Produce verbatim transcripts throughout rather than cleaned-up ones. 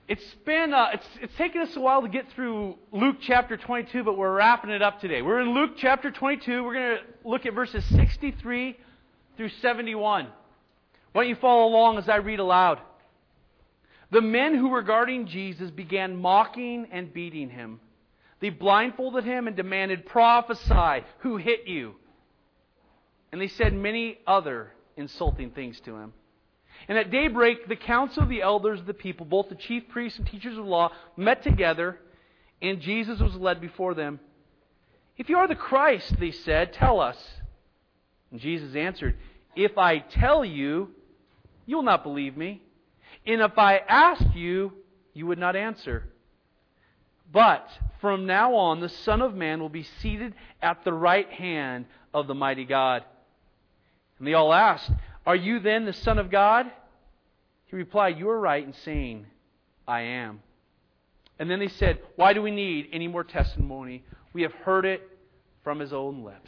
It's been uh, it's it's taken us a while to get through Luke chapter twenty-two, but we're wrapping it up today. We're in Luke chapter twenty-two. We're going to look at verses sixty-three through seventy-one. Why don't you follow along as I read aloud? The men who were guarding Jesus began mocking and beating him. They blindfolded him and demanded, "Prophesy, who hit you?" And they said many other insulting things to him. And at daybreak, the council of the elders of the people, both the chief priests and teachers of law, met together, and Jesus was led before them. "If you are the Christ," they said, "tell us." And Jesus answered, "If I tell you, you will not believe me. And if I ask you, you would not answer. But from now on, the Son of Man will be seated at the right hand of the mighty God." And they all asked, "Are you then the Son of God?" He replied, "You are right in saying, I am." And then they said, "Why do we need any more testimony? We have heard it from His own lips."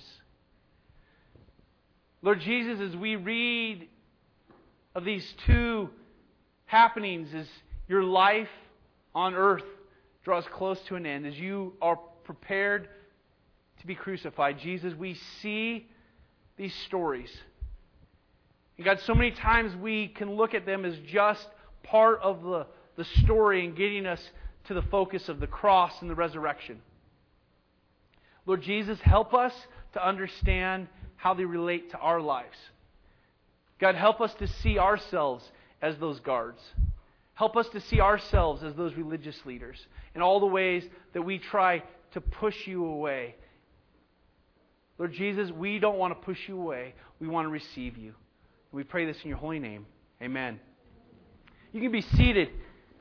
Lord Jesus, as we read of these two happenings, as your life on earth draws close to an end, as you are prepared to be crucified, Jesus, we see these stories. And God, so many times we can look at them as just part of the, the story and getting us to the focus of the cross and the resurrection. Lord Jesus, help us to understand how they relate to our lives. God, help us to see ourselves as those guards. Help us to see ourselves as those religious leaders in all the ways that we try to push you away. Lord Jesus, we don't want to push you away. We want to receive you. We pray this in your holy name. Amen. You can be seated.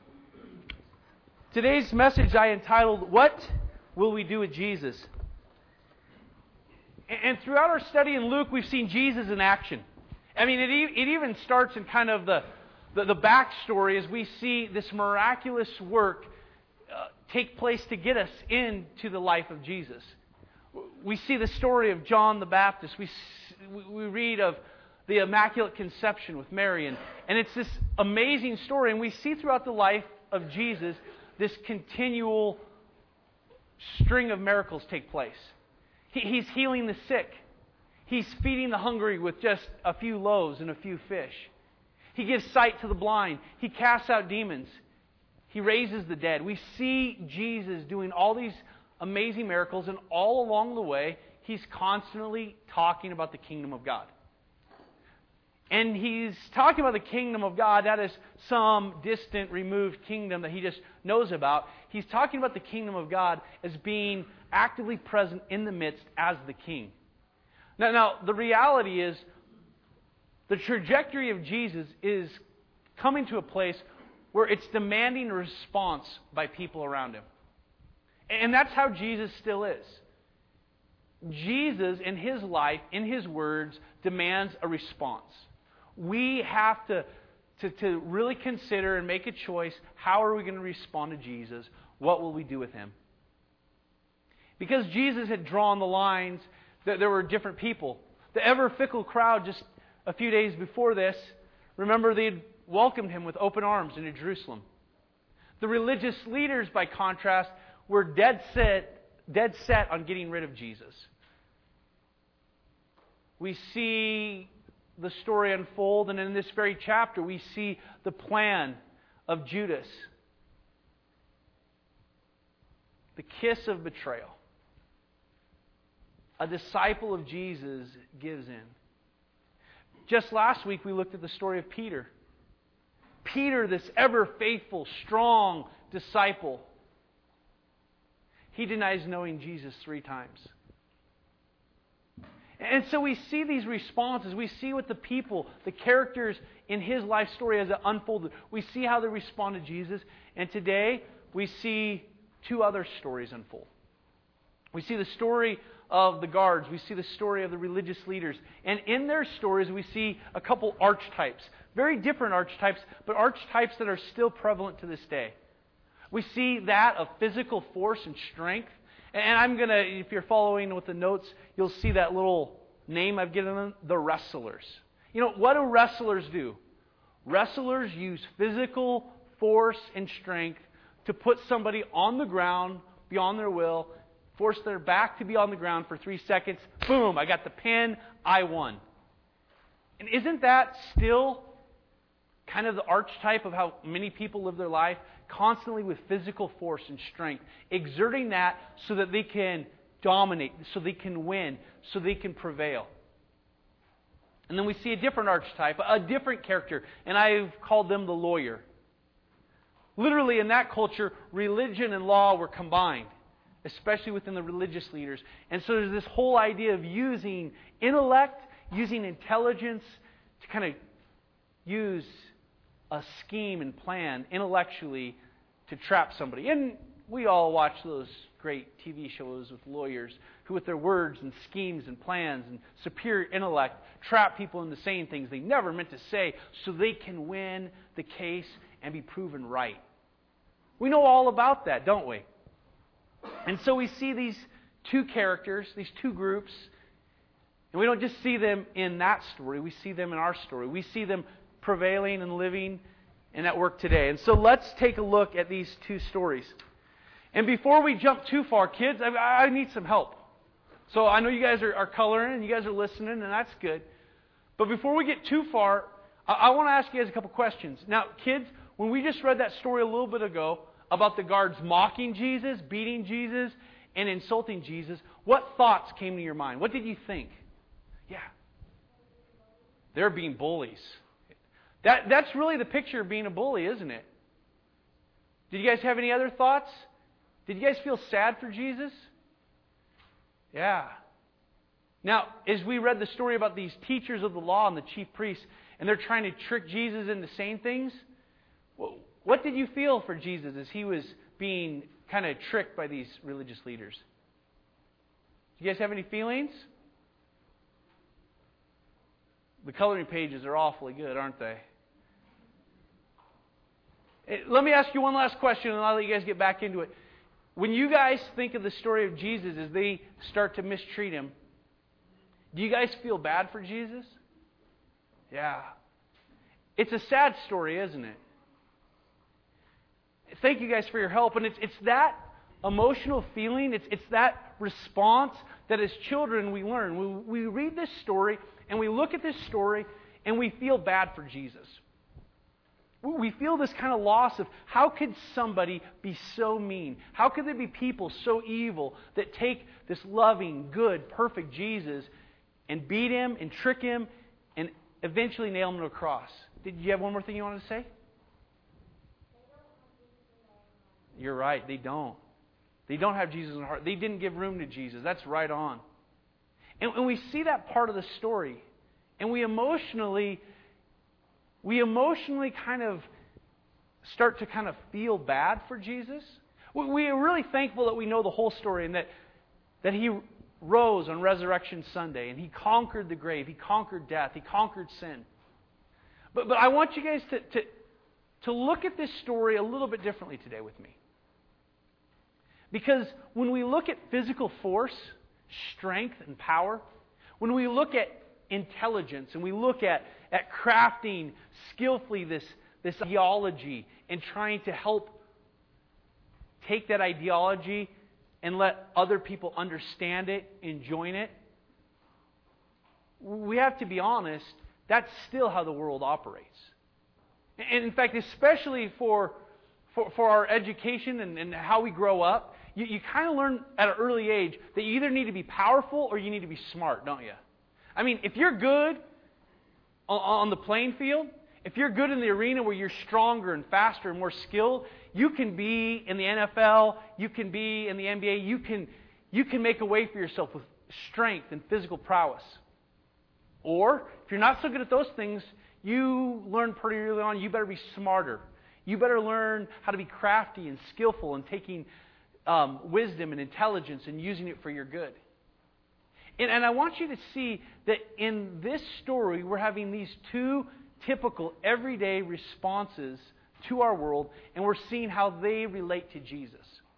Today's message I entitled, "What Will We Do with Jesus?" And throughout our study in Luke, we've seen Jesus in action. I mean, it, it even starts in kind of the, the, the backstory as we see this miraculous work uh, take place to get us into the life of Jesus. We see the story of John the Baptist. We, we read of the Immaculate Conception with Mary. And, and it's this amazing story. And we see throughout the life of Jesus this continual string of miracles take place. He, he's healing the sick. He's feeding the hungry with just a few loaves and a few fish. He gives sight to the blind. He casts out demons. He raises the dead. We see Jesus doing all these amazing miracles. And all along the way, He's constantly talking about the kingdom of God. And He's talking about the kingdom of God, that is some distant, removed kingdom that He just knows about. He's talking about the kingdom of God as being actively present in the midst as the King. Now, now the reality is, the trajectory of Jesus is coming to a place where it's demanding a response by people around Him. And that's how Jesus still is. Jesus, in His life, in His words, demands a response. We have to, to, to really consider and make a choice. How are we going to respond to Jesus? What will we do with Him? Because Jesus had drawn the lines, that there were different people. The ever-fickle crowd just a few days before this, remember they had welcomed Him with open arms into Jerusalem. The religious leaders, by contrast, were dead set, dead set on getting rid of Jesus. We see the story unfold, and in this very chapter we see the plan of Judas. The kiss of betrayal. A disciple of Jesus gives in. Just last week we looked at the story of Peter. Peter, this ever faithful, strong disciple, he denies knowing Jesus three times. And so we see these responses. We see what the people, the characters in his life story as it unfolded. We see how they respond to Jesus. And today we see two other stories unfold. We see the story of the guards. We see the story of the religious leaders. And in their stories we see a couple archetypes. Very different archetypes, but archetypes that are still prevalent to this day. We see that of physical force and strength. And I'm going to, if you're following with the notes, you'll see that little name I've given them, the wrestlers. You know, what do wrestlers do? Wrestlers use physical force and strength to put somebody on the ground beyond their will, force their back to be on the ground for three seconds. Boom, I got the pin, I won. And isn't that still kind of the archetype of how many people live their life? Constantly with physical force and strength, exerting that so that they can dominate, so they can win, so they can prevail. And then we see a different archetype, a different character, and I've called them the lawyer. Literally, in that culture, religion and law were combined, especially within the religious leaders. And so there's this whole idea of using intellect, using intelligence to kind of use a scheme and plan intellectually to trap somebody. And we all watch those great T V shows with lawyers who, with their words and schemes and plans and superior intellect, trap people into saying things they never meant to say so they can win the case and be proven right. We know all about that, don't we? And so we see these two characters, these two groups, and we don't just see them in that story, we see them in our story. We see them prevailing and living and at work today. And so let's take a look at these two stories. And before we jump too far, kids, I, I need some help. So I know you guys are, are coloring and you guys are listening, and that's good. But before we get too far, I, I want to ask you guys a couple questions. Now, kids, when we just read that story a little bit ago about the guards mocking Jesus, beating Jesus, and insulting Jesus, what thoughts came to your mind? What did you think? Yeah. They're being bullies. That, that's really the picture of being a bully, isn't it? Did you guys have any other thoughts? Did you guys feel sad for Jesus? Yeah. Now, as we read the story about these teachers of the law and the chief priests, and they're trying to trick Jesus into saying things, what did you feel for Jesus as he was being kind of tricked by these religious leaders? Do you guys have any feelings? The coloring pages are awfully good, aren't they? Let me ask you one last question, and I'll let you guys get back into it. When you guys think of the story of Jesus as they start to mistreat him, do you guys feel bad for Jesus? Yeah. It's a sad story, isn't it? Thank you guys for your help. And it's it's that emotional feeling, it's it's that response that as children we learn. We, we read this story and we look at this story and we feel bad for Jesus. We feel this kind of loss of how could somebody be so mean? How could there be people so evil that take this loving, good, perfect Jesus and beat him and trick him and eventually nail him to a cross? Did you have one more thing you wanted to say? You're right, they don't. They don't have Jesus in their heart. They didn't give room to Jesus. That's right on. And, and we see that part of the story. And we emotionally, we emotionally kind of start to kind of feel bad for Jesus. We, we are really thankful that we know the whole story and that, that He rose on Resurrection Sunday and He conquered the grave. He conquered death. He conquered sin. But, but I want you guys to, to, to look at this story a little bit differently today with me. Because when we look at physical force, strength, and power, when we look at intelligence and we look at, at crafting skillfully this, this ideology and trying to help take that ideology and let other people understand it and join it, we have to be honest, that's still how the world operates. And in fact, especially for for, for our education and, and how we grow up, you, you kind of learn at an early age that you either need to be powerful or you need to be smart, don't you? I mean, if you're good on, on the playing field, if you're good in the arena where you're stronger and faster and more skilled, you can be in the N F L, you can be in the N B A, you can, you can make a way for yourself with strength and physical prowess. Or, if you're not so good at those things, you learn pretty early on, you better be smarter. You better learn how to be crafty and skillful and taking um, wisdom and intelligence and using it for your good. And, and I want you to see that in this story, we're having these two typical, everyday responses to our world, and we're seeing how they relate to Jesus.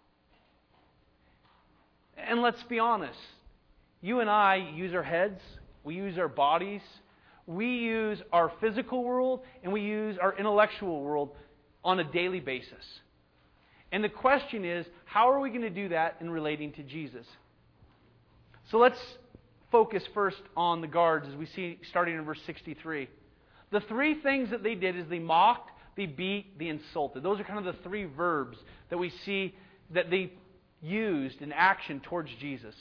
And let's be honest, you and I use our heads, we use our bodies, we use our physical world, and we use our intellectual world on a daily basis. And the question is, how are we going to do that in relating to Jesus? So let's focus first on the guards as we see starting in verse sixty-three. The three things that they did is they mocked, they beat, they insulted. Those are kind of the three verbs that we see that they used in action towards Jesus.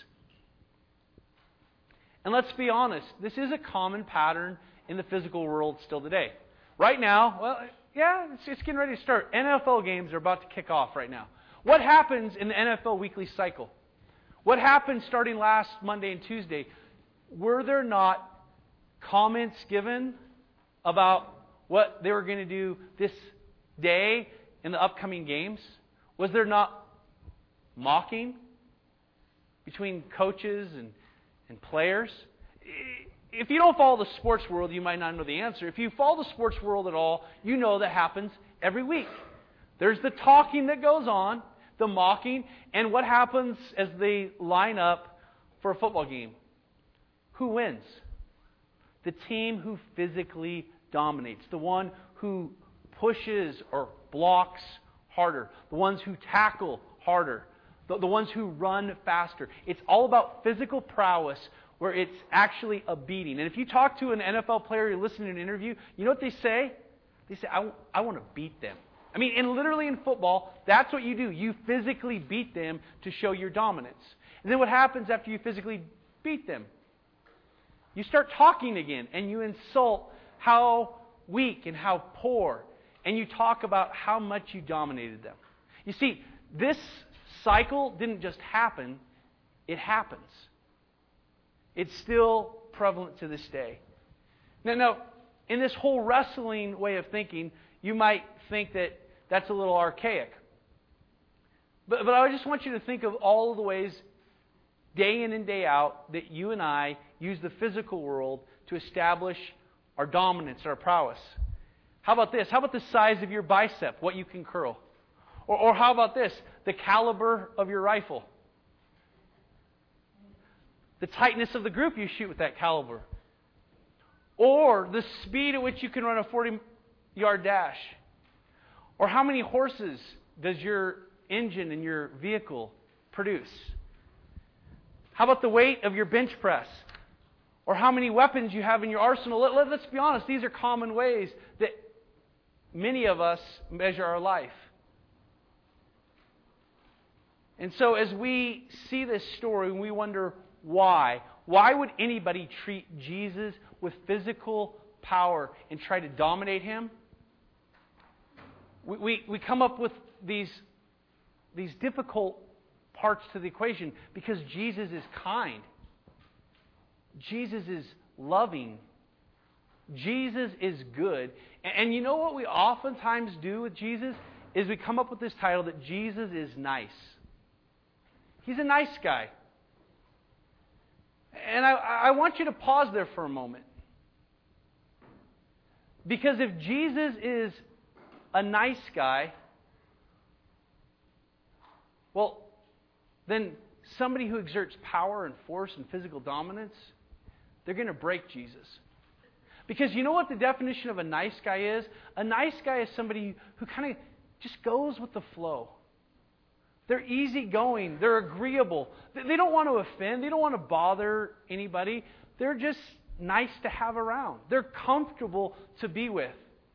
And let's be honest, this is a common pattern in the physical world still today. Right now, well, yeah, it's, it's getting ready to start. N F L games are about to kick off right now. What happens in the N F L weekly cycle? What happened starting last Monday and Tuesday? Were there not comments given about what they were going to do this day in the upcoming games? Was there not mocking between coaches and, and players? If you don't follow the sports world, you might not know the answer. If you follow the sports world at all, you know that happens every week. There's the talking that goes on, the mocking, and what happens as they line up for a football game. Who wins? The team who physically dominates. The one who pushes or blocks harder. The ones who tackle harder. The, the ones who run faster. It's all about physical prowess where it's actually a beating. And if you talk to an N F L player, you listen to an interview, you know what they say? They say, I, I want to beat them. I mean, and literally in football, that's what you do. You physically beat them to show your dominance. And then what happens after you physically beat them? You start talking again, and you insult how weak and how poor, and you talk about how much you dominated them. You see, this cycle didn't just happen, it happens. It's still prevalent to this day. Now, now, in this whole wrestling way of thinking, you might think that that's a little archaic. But, but I just want you to think of all of the ways, day in and day out, that you and I use the physical world to establish our dominance, our prowess. How about this? How about the size of your bicep, what you can curl? Or, or how about this? The caliber of your rifle. The tightness of the group you shoot with that caliber. Or the speed at which you can run a forty-yard dash. Or how many horses does your engine in your vehicle produce? How about the weight of your bench press? Or how many weapons you have in your arsenal? Let, let, let's be honest, these are common ways that many of us measure our life. And so as we see this story, we wonder why. Why would anybody treat Jesus with physical power and try to dominate Him? We, we, we come up with these, these difficult parts to the equation because Jesus is kind. Jesus is loving. Jesus is good. And, and you know what we oftentimes do with Jesus? Is we come up with this title that Jesus is nice. He's a nice guy. And I, I want you to pause there for a moment. Because if Jesus is a nice guy, well, then somebody who exerts power and force and physical dominance, they're going to break Jesus. Because you know what the definition of a nice guy is? A nice guy is somebody who kind of just goes with the flow. They're easygoing. They're agreeable. They don't want to offend. They don't want to bother anybody. They're just nice to have around. They're comfortable to be with.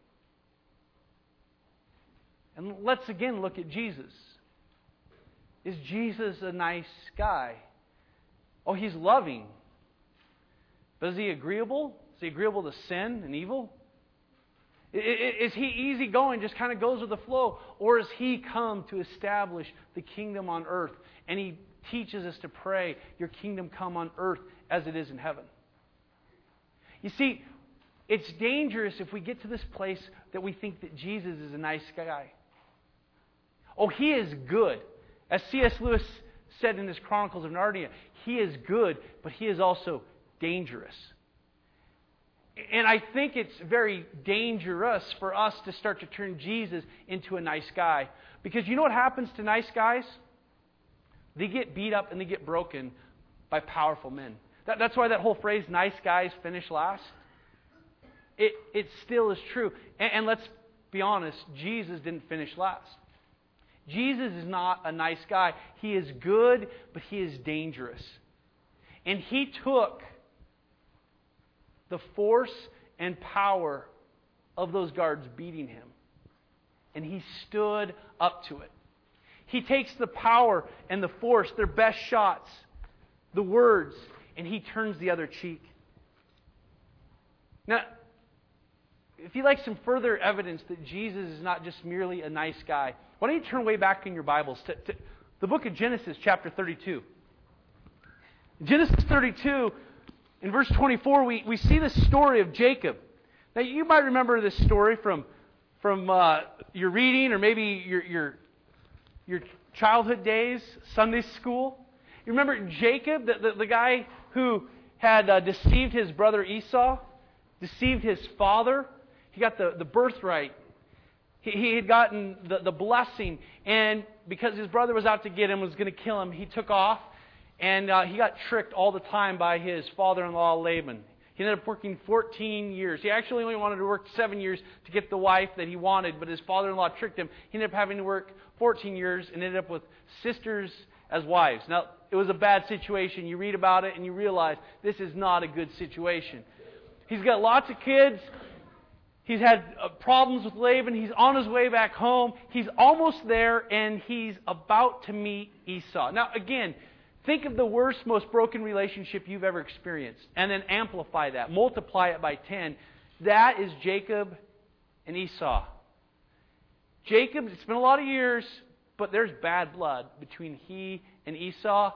And let's again look at Jesus. Is Jesus a nice guy? Oh, He's loving. But is He agreeable? Is He agreeable to sin and evil? Is He easygoing, just kind of goes with the flow? Or has He come to establish the kingdom on earth? And He teaches us to pray, your kingdom come on earth as it is in heaven. You see, it's dangerous if we get to this place that we think that Jesus is a nice guy. Oh, He is good. As C S Lewis said in his Chronicles of Narnia, He is good, but He is also dangerous. And I think it's very dangerous for us to start to turn Jesus into a nice guy. Because you know what happens to nice guys? They get beat up and they get broken by powerful men. That, that's why that whole phrase, nice guys finish last, it, it still is true. And, and let's be honest, Jesus didn't finish last. Jesus is not a nice guy. He is good, but he is dangerous. And he took the force and power of those guards beating him, and he stood up to it. He takes the power and the force, their best shots, the words, and he turns the other cheek. Now, if you'd like some further evidence that Jesus is not just merely a nice guy, why don't you turn way back in your Bibles to, to the book of Genesis, chapter thirty-two. Genesis thirty-two, in verse twenty-four, we, we see the story of Jacob. Now, you might remember this story from, from uh, your reading or maybe your, your, your childhood days, Sunday school. You remember Jacob, the, the, the guy who had uh, deceived his brother Esau, deceived his father. He got the, the birthright. He, he had gotten the, the blessing. And because his brother was out to get him, was going to kill him, he took off. And uh, he got tricked all the time by his father-in-law, Laban. He ended up working fourteen years. He actually only wanted to work seven years to get the wife that he wanted, but his father-in-law tricked him. He ended up having to work fourteen years and ended up with sisters as wives. Now, it was a bad situation. You read about it and you realize this is not a good situation. He's got lots of kids. He's had uh, problems with Laban. He's on his way back home. He's almost there, and he's about to meet Esau. Now, again, think of the worst, most broken relationship you've ever experienced, and then amplify that. Multiply it by ten. That is Jacob and Esau. Jacob, it's been a lot of years, but there's bad blood between he and Esau.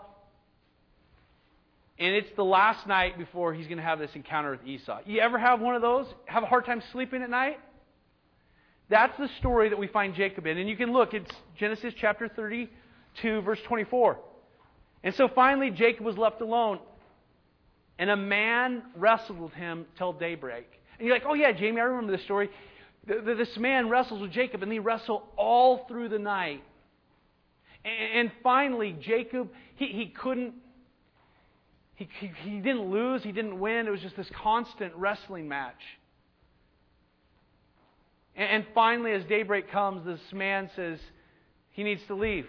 And it's the last night before he's going to have this encounter with Esau. You ever have one of those? Have a hard time sleeping at night? That's the story that we find Jacob in. And you can look, it's Genesis chapter thirty-two, verse twenty-four. And so finally Jacob was left alone. And a man wrestled with him till daybreak. And you're like, oh yeah, Jamie, I remember this story. This man wrestles with Jacob, and they wrestle all through the night. And finally, Jacob, he, he couldn't, he, he, he didn't lose, he didn't win. It was just this constant wrestling match. And, and finally, as daybreak comes, this man says he needs to leave.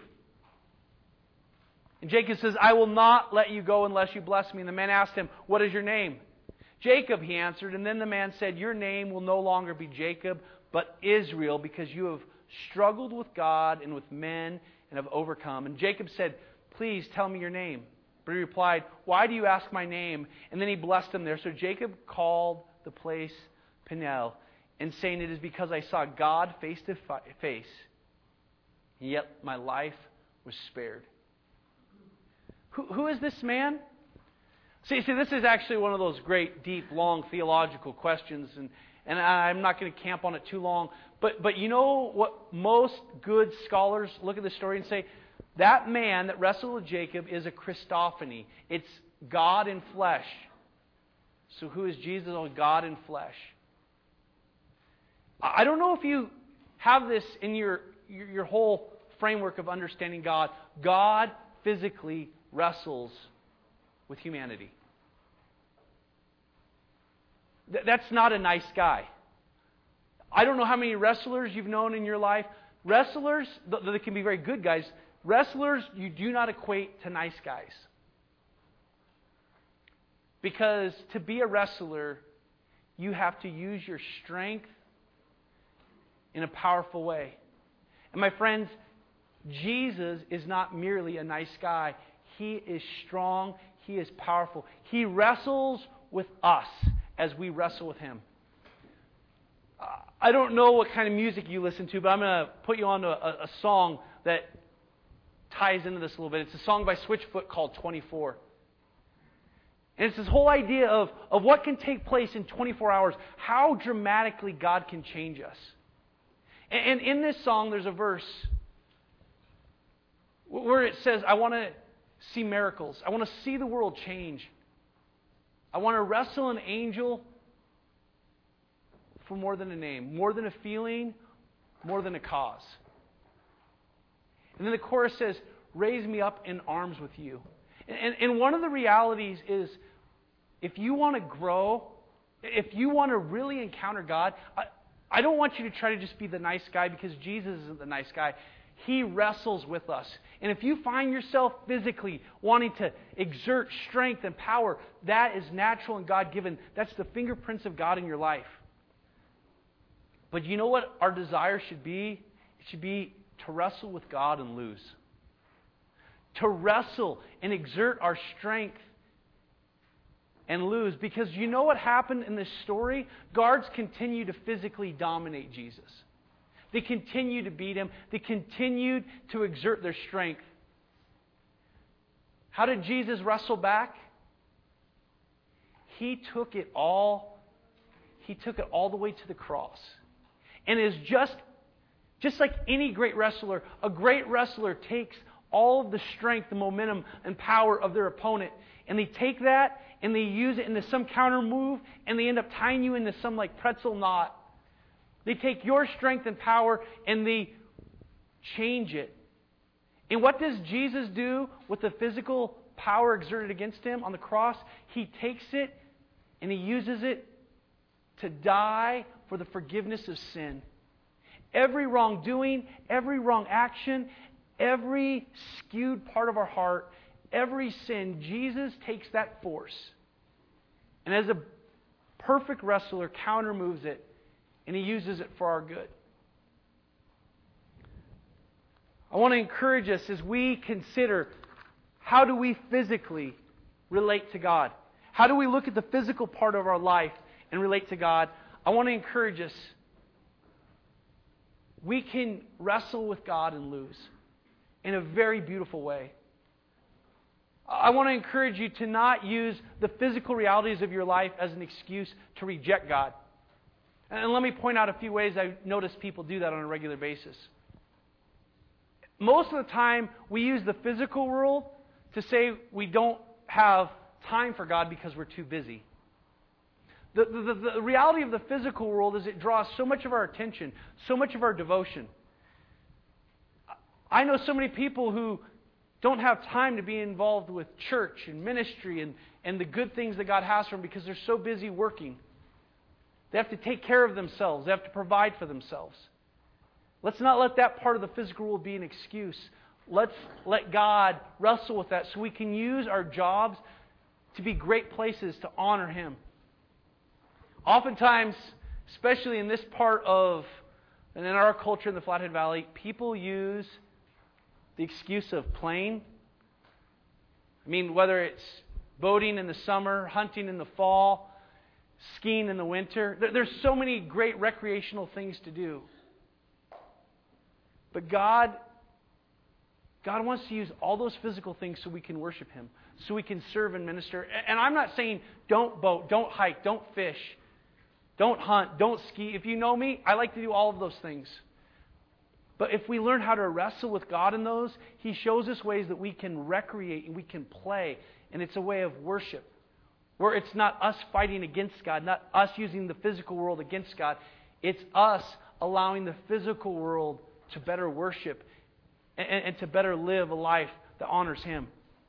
And Jacob says, I will not let you go unless you bless me. And the man asked him, what is your name? Jacob, he answered. And then the man said, your name will no longer be Jacob, but Israel, because you have struggled with God and with men and have overcome. And Jacob said, please tell me your name. But he replied, why do you ask my name? And then he blessed him there. So Jacob called the place Peniel, and saying, it is because I saw God face to face, and yet my life was spared. Who, who is this man? See, see, this is actually one of those great, deep, long theological questions, and, and I'm not going to camp on it too long. But, but you know what most good scholars look at the story and say? That man that wrestled with Jacob is a Christophany. It's God in flesh. So who is Jesus? Oh, God in flesh. I don't know if you have this in your, your, your whole framework of understanding God. God physically wrestles with humanity. Th- that's not a nice guy. I don't know how many wrestlers you've known in your life. Wrestlers, th- they can be very good guys. Wrestlers, you do not equate to nice guys. Because to be a wrestler, you have to use your strength in a powerful way. And my friends, Jesus is not merely a nice guy. He is strong. He is powerful. He wrestles with us as we wrestle with Him. Uh, I don't know what kind of music you listen to, but I'm going to put you on to a, a song that ties into this a little bit. It's a song by Switchfoot called twenty-four. And it's this whole idea of, of what can take place in twenty-four hours, how dramatically God can change us. And, and in this song, there's a verse where it says, I want to see miracles. I want to see the world change. I want to wrestle an angel for more than a name, more than a feeling, more than a cause. And then the chorus says, raise me up in arms with you. And, and one of the realities is, if you want to grow, if you want to really encounter God, I, I don't want you to try to just be the nice guy, because Jesus isn't the nice guy. He wrestles with us. And if you find yourself physically wanting to exert strength and power, that is natural and God-given. That's the fingerprints of God in your life. But you know what our desire should be? It should be to wrestle with God and lose. To wrestle and exert our strength and lose. Because you know what happened in this story? Guards continue to physically dominate Jesus. They continued to beat Him. They continued to exert their strength. How did Jesus wrestle back? He took it all, He took it all the way to the cross. And is just, just like any great wrestler, a great wrestler takes all of the strength, the momentum, and power of their opponent, and they take that and they use it into some counter move, and they end up tying you into some like pretzel knot. They take your strength and power and they change it. And what does Jesus do with the physical power exerted against Him on the cross? He takes it and He uses it to die for the forgiveness of sin. Every wrongdoing, every wrong action, every skewed part of our heart, every sin, Jesus takes that force, and as a perfect wrestler, counter moves it, and He uses it for our good. I want to encourage us as we consider, how do we physically relate to God? How do we look at the physical part of our life and relate to God? I want to encourage us. We can wrestle with God and lose in a very beautiful way. I want to encourage you to not use the physical realities of your life as an excuse to reject God. And let me point out a few ways I notice people do that on a regular basis. Most of the time, we use the physical world to say we don't have time for God because we're too busy. The, the, the reality of the physical world is it draws so much of our attention, so much of our devotion. I know so many people who don't have time to be involved with church and ministry and, and the good things that God has for them because they're so busy working. They have to take care of themselves. They have to provide for themselves. Let's not let that part of the physical world be an excuse. Let's let God wrestle with that so we can use our jobs to be great places to honor Him. Oftentimes, especially in this part of, and in our culture in the Flathead Valley, people use the excuse of playing. I mean, whether it's boating in the summer, hunting in the fall, skiing in the winter. There's so many great recreational things to do. But God, God wants to use all those physical things so we can worship Him, so we can serve and minister. And I'm not saying don't boat, don't hike, don't fish, don't hunt, don't ski. If you know me, I like to do all of those things. But if we learn how to wrestle with God in those, He shows us ways that we can recreate and we can play. And it's a way of worship, where it's not us fighting against God, not us using the physical world against God. It's us allowing the physical world to better worship and, and to better live a life that honors Him.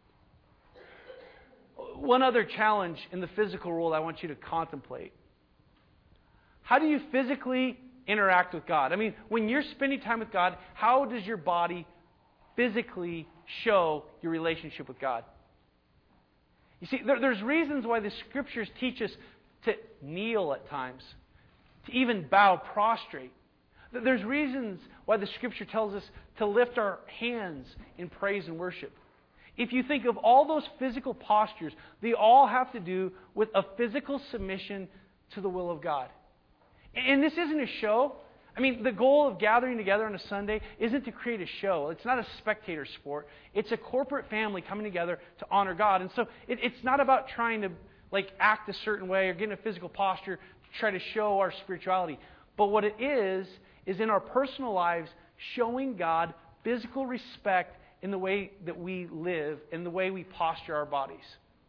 One other challenge in the physical world I want you to contemplate. How do you physically interact with God? I mean, when you're spending time with God, how does your body physically show your relationship with God? You see, there, there's reasons why the Scriptures teach us to kneel at times, to even bow prostrate. There's reasons why the Scripture tells us to lift our hands in praise and worship. If you think of all those physical postures, they all have to do with a physical submission to the will of God. And this isn't a show. I mean, the goal of gathering together on a Sunday isn't to create a show. It's not a spectator sport. It's a corporate family coming together to honor God. And so it, it's not about trying to like act a certain way or get in a physical posture to try to show our spirituality. But what it is, is in our personal lives, showing God physical respect in the way that we live, in the way we posture our bodies.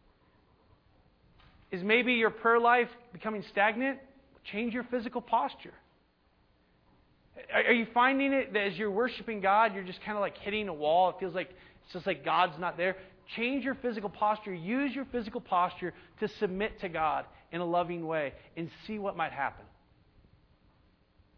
Is maybe your prayer life becoming stagnant? Change your physical posture. Are you finding it that as you're worshiping God, you're just kind of like hitting a wall? It feels like it's just like God's not there. Change your physical posture. Use your physical posture to submit to God in a loving way and see what might happen.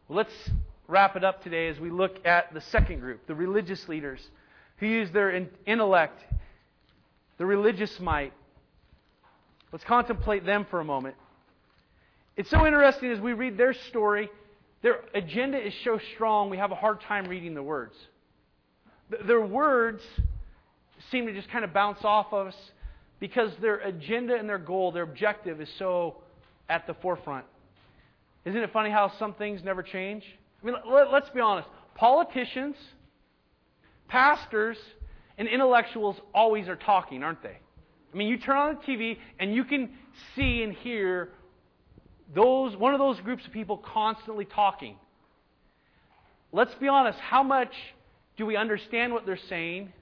Well, let's wrap it up today as we look at the second group, the religious leaders who use their in- intellect, the religious might. Let's contemplate them for a moment. It's so interesting as we read their story. Their agenda is so strong, we have a hard time reading the words. Th- their words seem to just kind of bounce off of us because their agenda and their goal, their objective is so at the forefront. Isn't it funny how some things never change? I mean, let, let's be honest. Politicians, pastors, and intellectuals always are talking, aren't they? I mean, you turn on the T V and you can see and hear those one of those groups of people constantly talking. Let's be honest. How much do we understand what they're saying?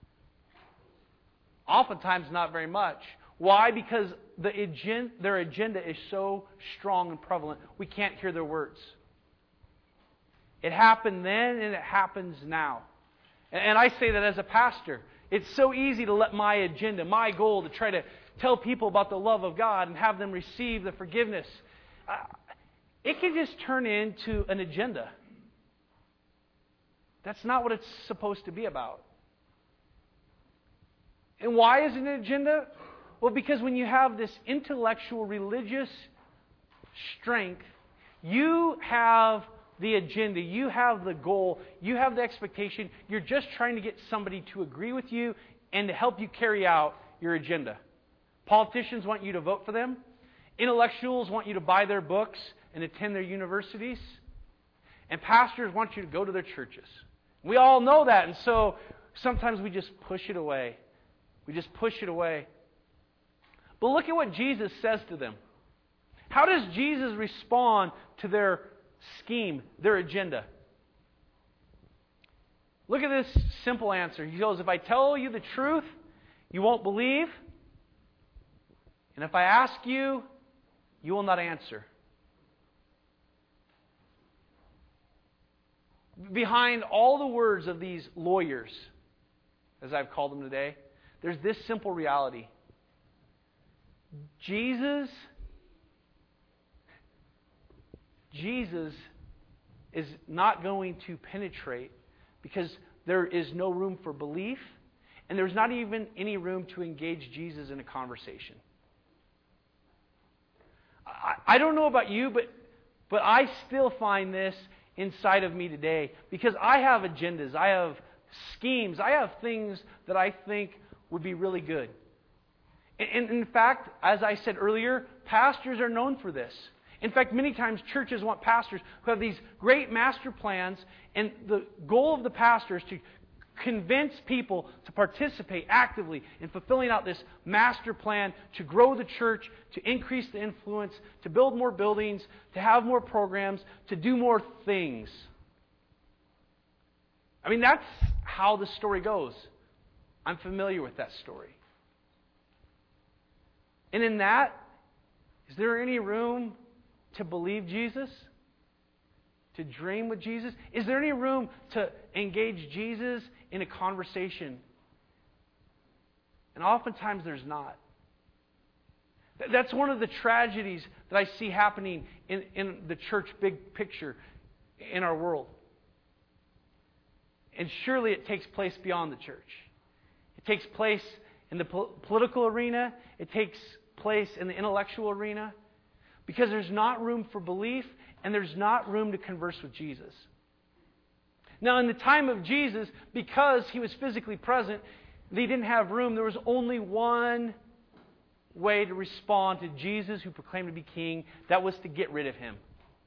Oftentimes, not very much. Why? Because the agen- their agenda is so strong and prevalent, we can't hear their words. It happened then and it happens now. And I say that as a pastor. It's so easy to let my agenda, my goal, to try to tell people about the love of God and have them receive the forgiveness. Uh, it can just turn into an agenda. That's not what it's supposed to be about. And why is it an agenda? Well, because when you have this intellectual, religious strength, you have the agenda, you have the goal, you have the expectation. You're just trying to get somebody to agree with you and to help you carry out your agenda. Politicians want you to vote for them. Intellectuals want you to buy their books and attend their universities. And pastors want you to go to their churches. We all know that, and so sometimes we just push it away. We just push it away. But look at what Jesus says to them. How does Jesus respond to their scheme, their agenda? Look at this simple answer. He goes, if I tell you the truth, you won't believe. And if I ask you, you will not answer. Behind all the words of these lawyers, as I've called them today, there's this simple reality. Jesus, Jesus is not going to penetrate because there is no room for belief, and there's not even any room to engage Jesus in a conversation. I, I don't know about you, but but I still find this inside of me today because I have agendas, I have schemes, I have things that I think would be really good. And in fact, as I said earlier, pastors are known for this. In fact, many times churches want pastors who have these great master plans, and the goal of the pastor is to convince people to participate actively in fulfilling out this master plan to grow the church, to increase the influence, to build more buildings, to have more programs, to do more things. I mean, that's how the story goes. I'm familiar with that story. And in that, is there any room to believe Jesus? To dream with Jesus? Is there any room to engage Jesus in a conversation? And oftentimes there's not. That's one of the tragedies that I see happening in, in the church big picture in our world. And surely it takes place beyond the church. It takes place in the po- political arena. It takes place in the intellectual arena. Because there's not room for belief and there's not room to converse with Jesus. Now, in the time of Jesus, because He was physically present, they didn't have room. There was only one way to respond to Jesus, who proclaimed to be king. That was to get rid of Him.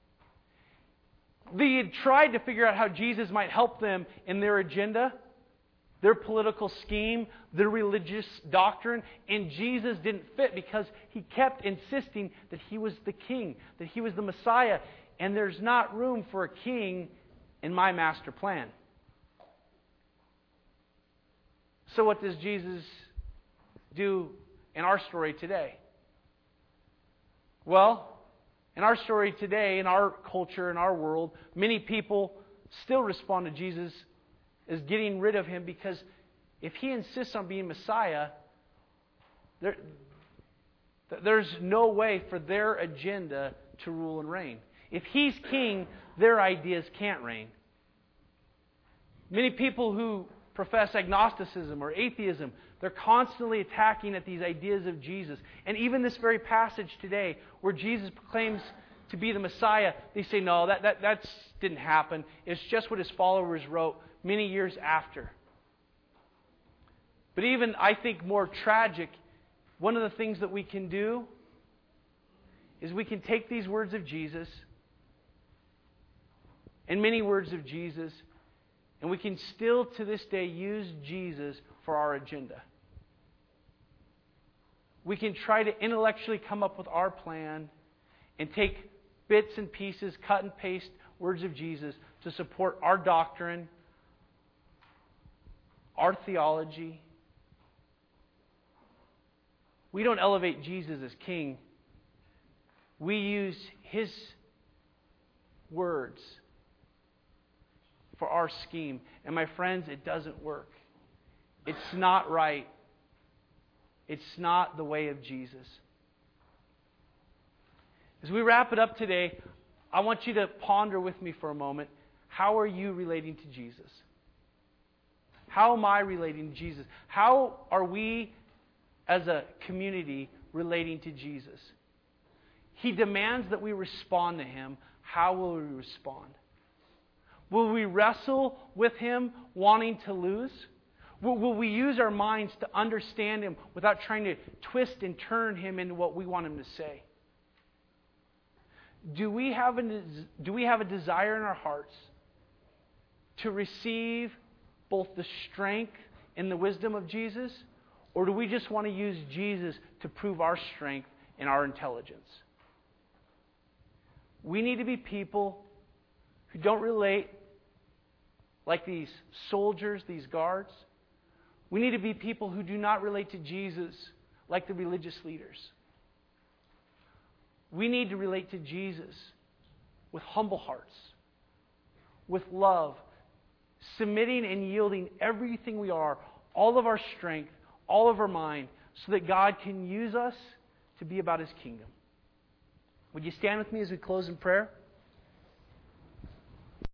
They had tried to figure out how Jesus might help them in their agenda, their political scheme, their religious doctrine, and Jesus didn't fit because He kept insisting that He was the king, that He was the Messiah, and there's not room for a king in my master plan. So what does Jesus do in our story today? Well, in our story today, in our culture, in our world, many people still respond to Jesus as getting rid of Him because if He insists on being Messiah, there, there's no way for their agenda to rule and reign. If He's king, their ideas can't reign. Many people who profess agnosticism or atheism, they're constantly attacking at these ideas of Jesus. And even this very passage today, where Jesus proclaims to be the Messiah, they say, no, that, that that's, didn't happen. It's just what His followers wrote many years after. But even, I think, more tragic, one of the things that we can do is we can take these words of Jesus and many words of Jesus, and we can still to this day use Jesus for our agenda. We can try to intellectually come up with our plan and take bits and pieces, cut and paste words of Jesus to support our doctrine, our theology. We don't elevate Jesus as king. We use His words for our scheme. And my friends, it doesn't work. It's not right. It's not the way of Jesus. As we wrap it up today, I want you to ponder with me for a moment. How are you relating to Jesus? How am I relating to Jesus? How are we as a community relating to Jesus? He demands that we respond to Him. How will we respond? Will we wrestle with Him wanting to lose? Will, will we use our minds to understand Him without trying to twist and turn Him into what we want Him to say? Do we have a, do we have a desire in our hearts to receive both the strength and the wisdom of Jesus? Or do we just want to use Jesus to prove our strength and our intelligence? We need to be people who don't relate like these soldiers, these guards. We need to be people who do not relate to Jesus like the religious leaders. We need to relate to Jesus with humble hearts, with love, submitting and yielding everything we are, all of our strength, all of our mind, so that God can use us to be about His kingdom. Would you stand with me as we close in prayer?